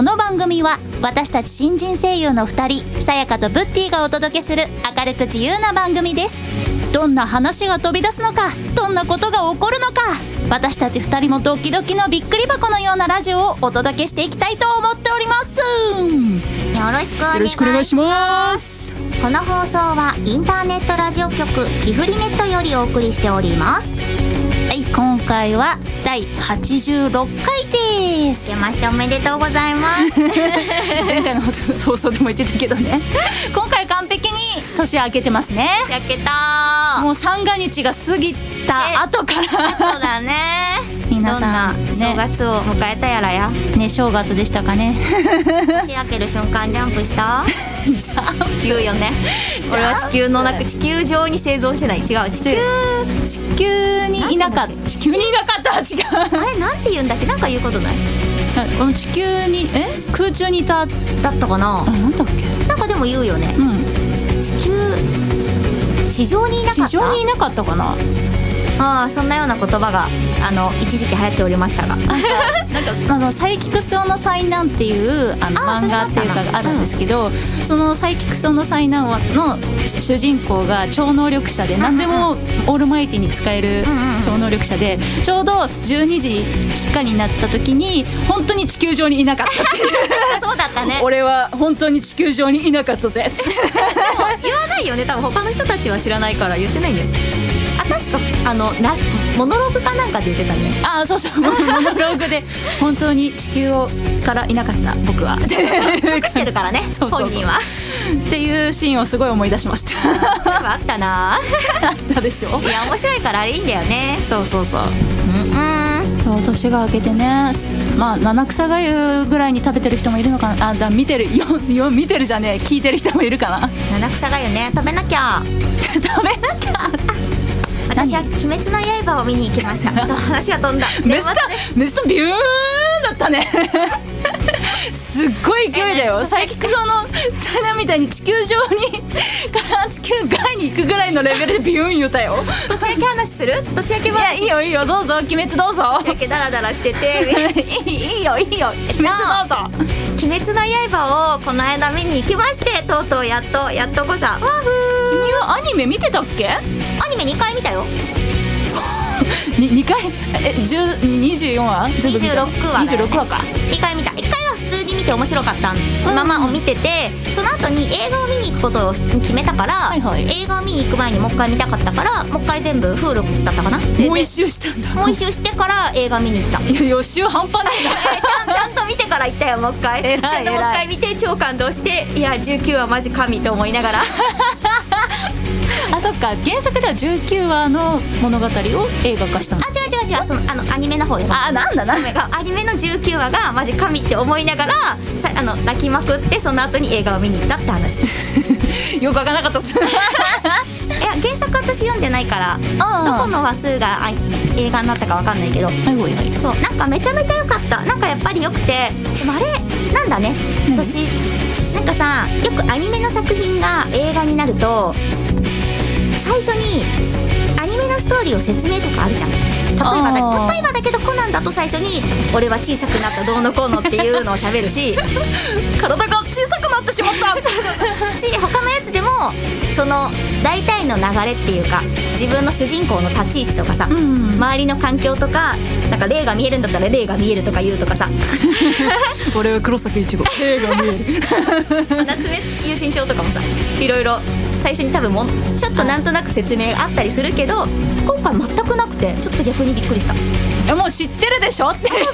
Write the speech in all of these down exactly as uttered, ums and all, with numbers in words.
の番組は私たち新人声優のふたり、さやかとブッティがお届けする明るく自由な番組です。どんな話が飛び出すのか、どんなことが起こるのか、私たちふたりもドキドキのびっくり箱のようなラジオをお届けしていきたいと思っております。 よろしくお願いします。 よろしくお願いします。 この放送はインターネットラジオ局キフリネットよりお送りしております。 はい、今回はだいはちじゅうろっかいです。 明けましておめでとうございます前回の放送でも言ってたけどね、今回完璧に年明けてますね。 明けた。 もう三が日が過ぎた後からそうだね。 皆さん、ね、 どんな正月を迎えたやらやね、正月でしたかね。 年明ける瞬間ジャンプしたジャンプ言うよね。俺は地球の中、地球上に生存してない。違う、地球地球にいなかった地球にいなかった違うあれなんて言うんだっけ。なんか言うことない。 この地球にえ空中にいただったかな。 あ、なんだっけ。 なんかでも言うよね、 うん、 地球地上にいなかった地上にいなかったかな。 ああ、そんなような言葉があの一時期流行っておりましたがなんかあのサイキクソの災難っていうあの漫画っていうかがあるんですけど、うん、そのサイキクソの災難の主人公が超能力者で、何でもオールマイティに使える超能力者で、ちょうどじゅうにじきっかになった時に本当に地球上にいなかったっていうそうだったね。 俺は本当に地球上にいなかったぜでも言わないよね、多分他の人たちは知らないから言ってないんだよ。あ、確かあのラモノローグかなんかで言ってたね。 ああ、そうそう、モノローグで本当に地球をからいなかった僕は隠してるからねそうそうそう、本人はっていうシーンをすごい思い出しましたあったなあったでしょ。 いや面白いからあれいいんだよね。そうそうそう、うんうん、 そう年が明けてね、まあ七草がゆぐらいに食べてる人もいるのかな。あ、だ見てるよよ見てるじゃねえ、聞いてる人もいるかな。 七草がゆね、食べなきゃ食べなきゃ私は鬼滅の刃を見に行きました話が飛んだ。 めっちゃめっちゃビューンだったねすっごい勢いだよ。サイキクソの災難みたいに地球上にから地球外に行くぐらいのレベルでビューン言うたよ。 年明け話する？年明け話。 いや、いいよいいよ、どうぞ鬼滅どうぞ。 年明けダラダラしてていいいいよいいよ鬼滅どうぞ。 鬼滅の刃をこの間見に行きまして、とうとうやっとやっとこさ。わふー。 君はアニメ見てたっけ？ アニメにかい見たよににかいえにじゅうよんわ全部見た。 にじゅうろくわだよね。 にじゅうろくわか。 にかい見た。いっかいは普通に見て面白かったままを見てて、その後に映画を見に行くことを決めたから、はいはい、映画を見に行く前にもう一回見たかったから、もう一回全部 Hulu だったかな。 もう一周したんだ。 もう一周してから映画見に行った。 いや予習半端ないなちゃんちゃんと見てから行ったよ、もう一回。 偉い偉い。 もう一回見て超感動して、いやじゅうきゅうわマジ神と思いながらあ、そっか、原作ではじゅうきゅうわの物語を映画化したの。 あ、違う違う違う、そのあのアニメの方で。 あ、なんだなんだ。 アニメのじゅうきゅうわがマジ神って思いながらさ、あの泣きまくって、その後に映画を見に行ったって話よくわからなかったっすいや原作私読んでないから、どこの話数が映画になったかわかんないけど、はいはいはい、そう、なんかめちゃめちゃ良かった。なんかやっぱり良くて、でもあれなんだね、私なんかさ、よくアニメの作品が映画になると最初にアニメのストーリーを説明とかあるじゃん。例えばだ例えばだけどコナンだと最初に俺は小さくなったどうのこうのっていうのを喋るし体が小さくなってしまったし、他のやつでもその大体の流れっていうか、自分の主人公の立ち位置とかさ、うん、周りの環境とか、なんか霊が見えるんだったら霊が見えるとか言うとかさ俺は黒崎一護霊が見える夏目友人帳とかもさ、いろいろ最初に多分もちょっとなんとなく説明があったりするけど、今回全くなくてちょっと逆にびっくりした。 え、もう知ってるでしょってさすが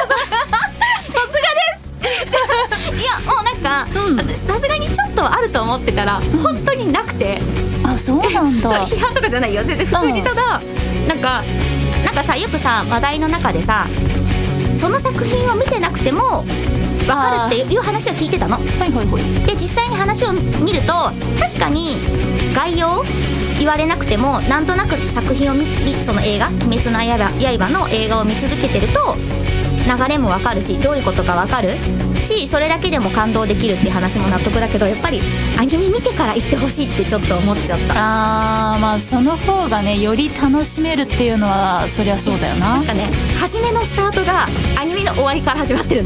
ですいやもうなんか、うん、私さすがにちょっとあると思ってたら、うん、本当になくて。 あ、そうなんだ批判とかじゃないよ、全然普通に。ただ、うん、なんかなんかさ、よくさ話題の中でさ、その作品を見てなくても分かるっていう話を聞いてたの。はいはいはい。で実際に話を見ると、確かに概要言われなくてもなんとなく作品を見、その映画「鬼滅の刃」の映画を見続けてると流れも分かるし、どういうことか分かるし、それだけでも感動できるっていう話も納得だけど、やっぱりアニメ見てから行ってほしいってちょっと思っちゃった。 あー、まあその方がね、より楽しめるっていうのはそりゃそうだよな。 なんかね、初めのスタートがアニメの終わりから始まってるの。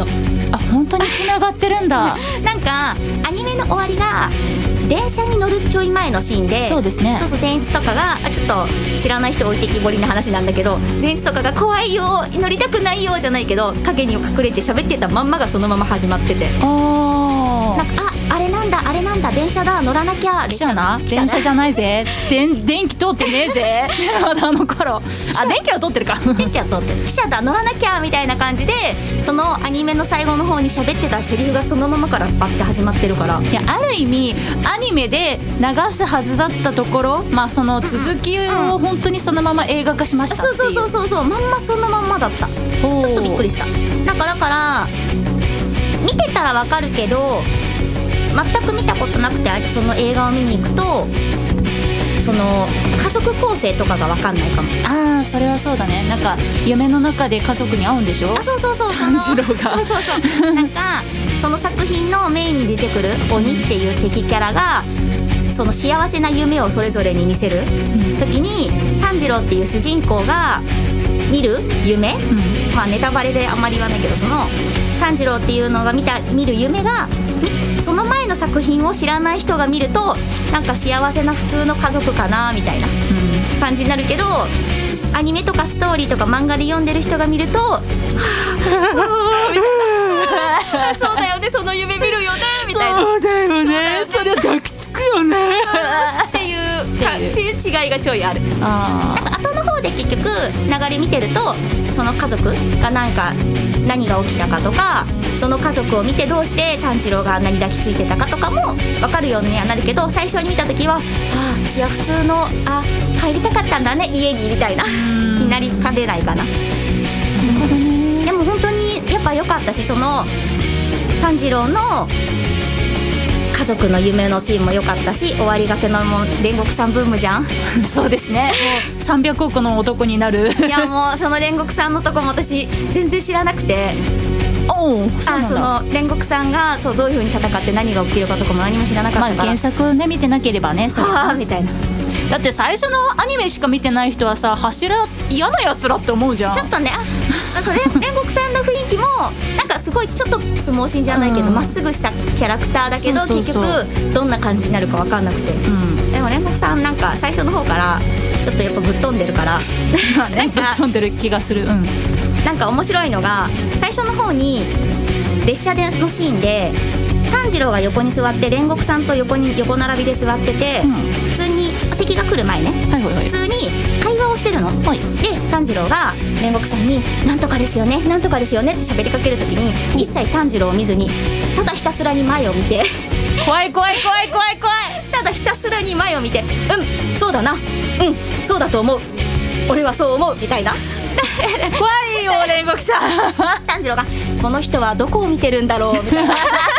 あ、本当に繋がってるんだなんかアニメの終わりが電車に乗るちょい前のシーンで、 そうですね、 そうそう善逸とかがちょっと知らない人置いてきぼりな話なんだけど、善逸とかが怖いよ乗りたくないよじゃないけど影に隠れて喋ってたまんまがそのまま始まってて、 あなんかああれなんだあれなんだ電車だ乗らなきゃ、 汽車な電車じゃないぜ電電気通ってねえぜまだあの頃あ電気は通ってるか電気は通ってる、汽車だ乗らなきゃみたいな感じでそのアニメの最後の方に喋ってたセリフがそのままからバッて始まってるから、 いやある意味アニメで流すはずだったところ、まあその続きを本当にそのまま映画化しましたっていう、 そうそうそうそうまんまそのまんまだった。ちょっとびっくりした。なんかだから見てたらわかるけど全く見たことなくてその映画を見に行くとその家族構成とかが分かんないかも。 ああそれはそうだね。なんか夢の中で家族に会うんでしょ。 あそうそうそう炭治郎がそうそうそうなんかその作品のメインに出てくる鬼っていう敵キャラがその幸せな夢をそれぞれに見せる時に炭治郎っていう主人公が見る夢、うん、まあネタバレであんまり言わないけどその炭治郎っていうのが見た見る夢がその前の作品を知らない人が見るとなんか幸せな普通の家族かなみたいな感じになるけど、アニメとかストーリーとか漫画で読んでる人が見るとはぁみたいなそうだよねその夢見るよねみたいな、 そうだよねそれは抱きつくよねっていうっていう違いがちょいある。 あなんか後の方で結局流れ見てるとその家族がなんか何が起きたかとかその家族を見てどうして炭治郎があんなに抱きついてたかとかも分かるようにはなるけど、最初に見た時はああいや普通のあ帰りたかったんだね家にみたいなになりかねないかな。なるほどね。 でも本当にやっぱ良かったしその炭治郎の家族の夢のシーンも良かったし終わりがけのも煉獄さんブームじゃんそうですねもうさんびゃくおくの男になるいやもうその煉獄さんのとこも私全然知らなくておうあその煉獄さんがそうどういう風に戦って何が起きるかとかも何も知らなかったから、 まあ、原作ね見てなければねそれはあみたいな。 だって最初のアニメしか見てない人はさ柱嫌なやつらって思うじゃん。 ちょっとねあそれ煉獄さんの雰囲気もなんかすごいちょっと相撲心じゃないけどま、うん、っすぐしたキャラクターだけどそうそうそう結局どんな感じになるか分かんなくて、うん、でも煉獄さんなんか最初の方からちょっとやっぱぶっ飛んでるからなんかぶっ飛んでる気がする、うん、 なんか面白いのが最初の方に列車でのシーンで炭治郎が横に座って煉獄さんと横に横並びで座ってて、うん、普通に敵が来る前ね、はいはいはい、普通に会話をしてるの、はい、で炭治郎が煉獄さんになんとかですよねなんとかですよねって喋りかけるときに一切炭治郎を見ずにただひたすらに前を見て怖い怖い怖い怖い怖いただひたすらに前を見てうんそうだなうんそうだと思う俺はそう思うみたいな怖いよ煉獄さん炭治郎がこの人はどこを見てるんだろうみたいな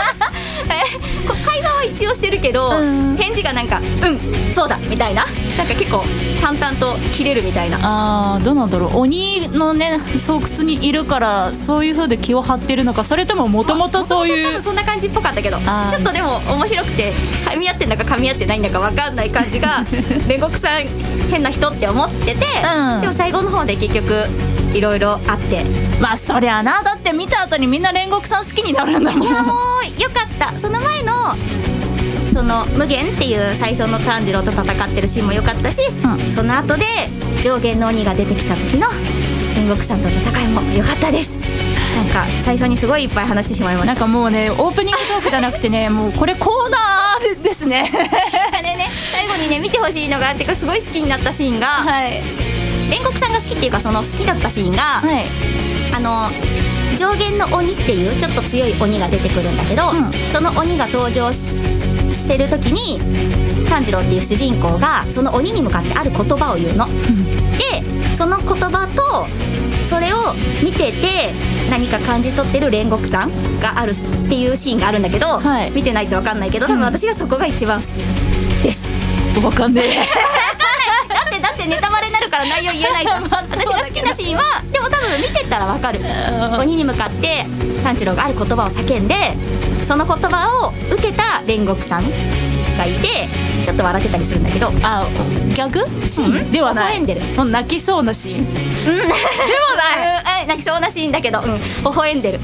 会話は一応してるけど、うん、返事がなんかうんそうだみたいななんか結構淡々と切れるみたいな。 あーどうなんだろう鬼のね巣窟にいるからそういう風で気を張ってるのかそれとももともとそういう多分そんな感じっぽかったけどちょっとでも面白くて噛み合ってんだか噛み合ってないんだか分かんない感じが煉獄さん変な人って思ってて、うん、でも最後の方で結局いろいろあってまあそりゃなだって見た後にみんな煉獄さん好きになるんだもん。 いやもうよかったその前のその無限っていう最初の炭治郎と戦ってるシーンも良かったし、うん、その後で上限の鬼が出てきた時の煉獄さんとの戦いも良かったです。なんか最初にすごいいっぱい話してしまいました。 なんかもうねオープニングトークじゃなくてねもうこれコーナーですねでね最後にね見てほしいのがあってすごい好きになったシーンが、はい、煉獄さんが好きっていうかその好きだったシーンが、はい、あの上限の鬼っていうちょっと強い鬼が出てくるんだけど、うん、その鬼が登場 し, してる時に炭治郎っていう主人公がその鬼に向かってある言葉を言うの、うん、でその言葉とそれを見てて何か感じ取ってる煉獄さんがあるっていうシーンがあるんだけど、はい、見てないと分かんないけど多分私がそこが一番好きです、 うん、分かんねえだってだってネタバレになるから内容言えないじゃん私が好きなシーンはでも多分見てたら分かる鬼に向かって炭治郎がある言葉を叫んでその言葉を受けた煉獄さんがいてちょっと笑ってたりするんだけどあギャグシーン、うん、ではない微笑んでるもう泣きそうなシーン、うん、でもない、 うん、泣きそうなシーンだけど、うん、微笑んでる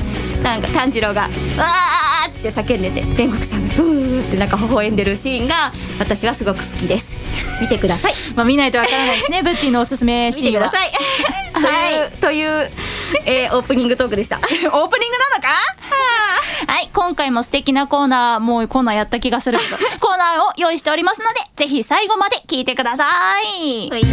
なんか炭治郎がわーっつって叫んでて煉獄さんがうーってなんか微笑んでるシーンが私はすごく好きです。見てください。 まあ見ないとわからないですねブッティのおすすめシーンは。 見てくださいはいという、というえー、オープニングトークでしたオープニングなのかはい、今回も素敵なコーナー、もうコーナーやった気がするけどコーナーを用意しておりますので、ぜひ最後まで聞いてください。 はい、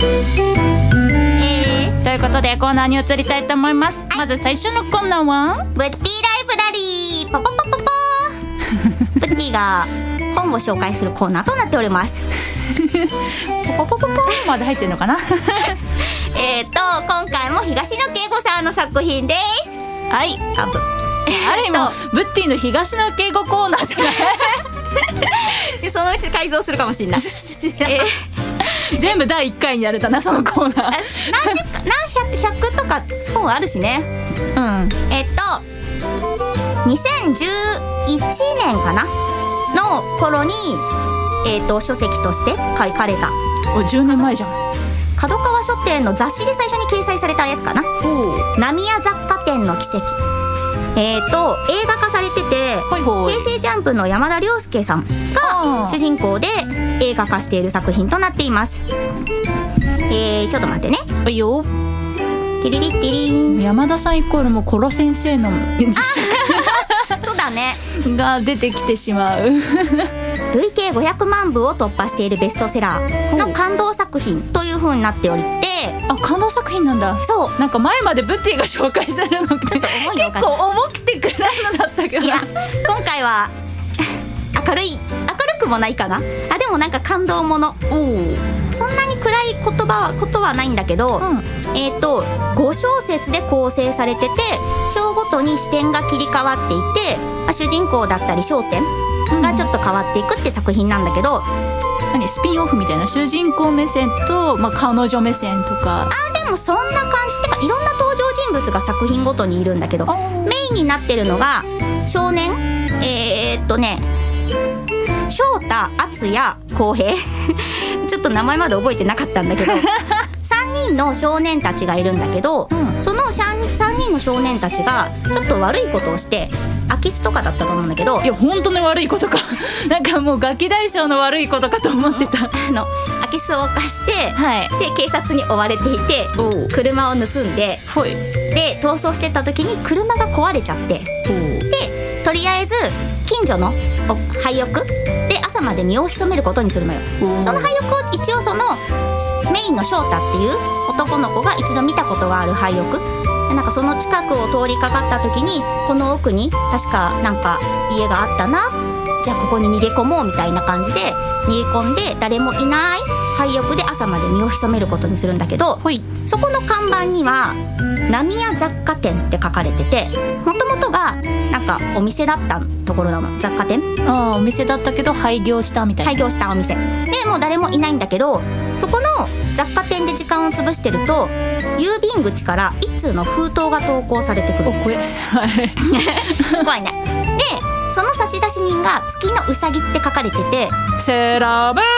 えー、 ということでコーナーに移りたいと思います、はい、まず最初のコーナーはブッティライブラリーポポポポポブッティが本を紹介するコーナーとなっておりますポポポポポまで入ってんのかなえっと今回も東野圭吾さんの作品です。 はい、多分あれもブッティの東野圭吾コーナーじゃないでそのうち改造するかもしれない、えー、全部だいいっかいにやれたなそのコーナー何十か何百百とか本あるしね。うんえっとにせんじゅういちねんかなの頃に、えー、と書籍として書かれた。 おじゅうねんまえじゃん。 角川書店の雑誌で最初に掲載されたやつかな。浪屋雑貨店の奇跡。えーと映画化されてて、はいはい、平成ジャンプの山田涼介さんが主人公で映画化している作品となっています。えー、ちょっと待ってね。 はいよ。 テリリッテリン。 山田さんイコールもコロ先生の実写そうだねが出てきてしまう累計ごひゃくまんぶを突破しているベストセラーの感動作品という風になっておりて、 あ、感動作品なんだ。 そうなんか前までブッティが紹介するのって結構重くてくらいのだったけど、いや今回は明るい明るくもないかなあ。でもなんか感動もの。おそんなに暗い言葉はことはないんだけど、うん、えーとご小節で構成されてて章ごとに視点が切り替わっていて、まあ、主人公だったり焦点がちょっと変わっていくって作品なんだけど、 うん、何スピンオフみたいな主人公目線と、まあ、彼女目線とか。 あでもそんな感じ。てかいろんな登場人物が作品ごとにいるんだけど、メインになってるのが少年えー、っとね翔太、敦也、浩平ちょっと名前まで覚えてなかったんだけどさんにんの少年たちがいるんだけど、うん、そのさんにんの少年たちがちょっと悪いことをして空き巣とかだったと思うんだけど、 いや本当に悪いことかなんかもうガキ大将の悪いことかと思ってた、 うん、あの空き巣を犯して、はい、で警察に追われていて車を盗んで、はい、で逃走してた時に車が壊れちゃって、でとりあえず近所の廃屋で朝まで身を潜めることにするのよ。その廃屋を一応そのメインの翔太っていう男の子が一度見たことがある廃屋で、なんかその近くを通りかかった時にこの奥に確かなんか家があったな、じゃあここに逃げ込もうみたいな感じで逃げ込んで誰もいない廃屋で朝まで身を潜めることにするんだけど、そこの看板には浪屋雑貨店って書かれてて、もともとがなんかお店だったところなの。雑貨店、 ああお店だったけど廃業したみたいな。 廃業したお店でもう誰もいないんだけど、そこの雑貨店で時間を潰してると郵便口から一通の封筒が投稿されてくる。 お怖い怖いね。でその差出人が月のうさぎって書かれてて、 セーラームー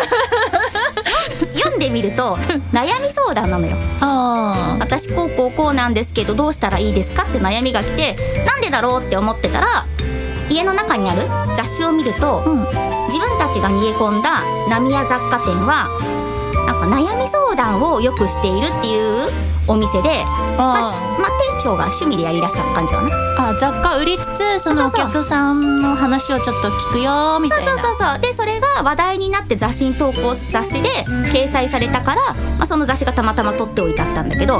読んでみると悩み相談なのよ。あ私こうこうこうなんですけどどうしたらいいですかって悩みが来て、なんでだろうって思ってたら家の中にある雑誌を見ると、うん、自分たちが逃げ込んだ浪屋雑貨店はなんか悩み相談をよくしているっていうお店で、あ、まあ、まあ、店長が趣味でやりだした感じかな。 あ雑貨売りつつそのお客さんの話をちょっと聞くよみたいな。 そうそうそうそう。でそれが話題になって雑誌に投稿雑誌で掲載されたから、まあ、その雑誌がたまたま取っておいてあったんだけど、うん、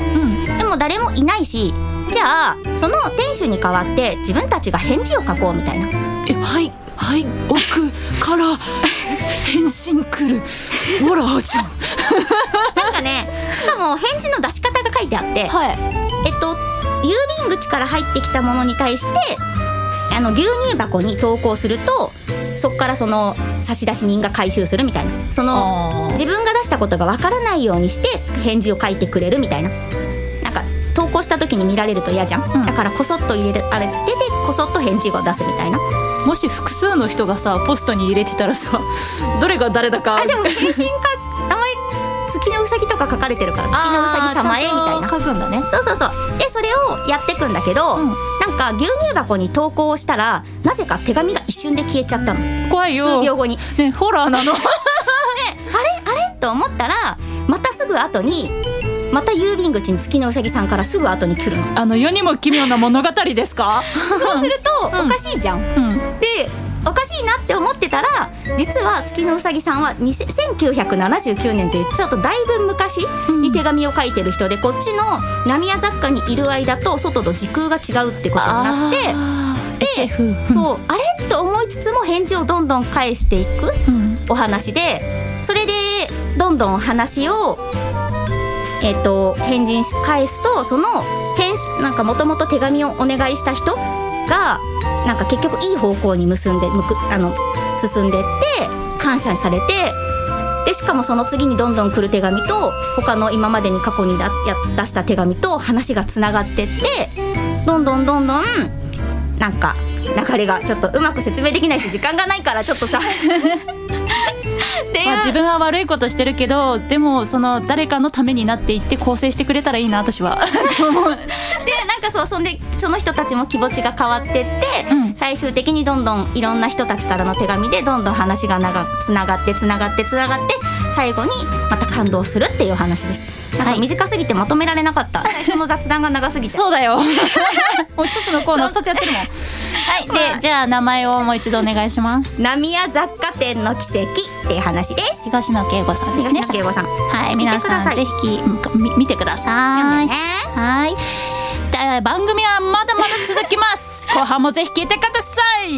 でも誰もいないし、じゃあその店主に代わって自分たちが返事を書こうみたいな。 えはいはい奥から返信来るほらあちゃんなんかね、しかも返事の出し方が書いてあって、はい、えっと郵便口から入ってきたものに対してあの牛乳箱に投稿するとそこからその差出人が回収するみたいな、その自分が出したことがわからないようにして返事を書いてくれるみたいな。なんか投稿した時に見られると嫌じゃん、うん、だからこそっと入れるあれ出てこそっと返事を出すみたいな。 もし複数の人がさポストに入れてたらさどれが誰だか。 あでも返信か名前月のうさぎとか書かれてるから、月のうさぎ様へみたいな書くんだね。 そうそうそう。でそれをやってくんだけど、うん、なんか牛乳箱に投稿をしたらなぜか手紙が一瞬で消えちゃったの。 怖いよ。 数秒後にね、ホラーなの。であれあれと思ったらまたすぐ後にまた郵便口に月のうさぎさんからすぐ後に来るの。あの世にも奇妙な物語ですか？ そうするとおかしいじゃん、うんうん、でおかしいなって思ってたら、実は月のうさぎさんはせんきゅうひゃくななじゅうきゅうねんというちょっとだいぶ昔に手紙を書いてる人で、こっちの浪屋雑貨にいる間と外と時空が違うってことになって、で エスエフ そうあれと思いつつも返事をどんどん返していくお話で、それでどんどん話をえー、と返事返すと、その返なんかもともと手紙をお願いした人がなんか結局いい方向に結んでむくあの進んでって感謝されて、でしかもその次にどんどん来る手紙と他の今までに過去にだや出した手紙と話がつながってって、どんどんどんどんなんか流れがちょっとうまく説明できないし時間がないからちょっとさまあ、自分は悪いことしてるけど、でもその誰かのためになっていって構成してくれたらいいな私は。 でなんかそうそんでその人たちも気持ちが変わってって、うん、最終的にどんどんいろんな人たちからの手紙でどんどん話が長つながってつながってつながって最後にまた感動するっていう話です。なんか短すぎてまとめられなかった、はい、最初の雑談が長すぎて。 そうだよ。もう一つのコーナーふたつやってるもん。はい、で、まあ、じゃあ名前をもう一度お願いします。 浪屋雑貨店の奇跡っていう話です。 東野圭吾さんですね。 東野圭吾さん、 はい、皆さんぜひ見てください。はい。番組はまだまだ続きます。後半もぜひ聞いてください。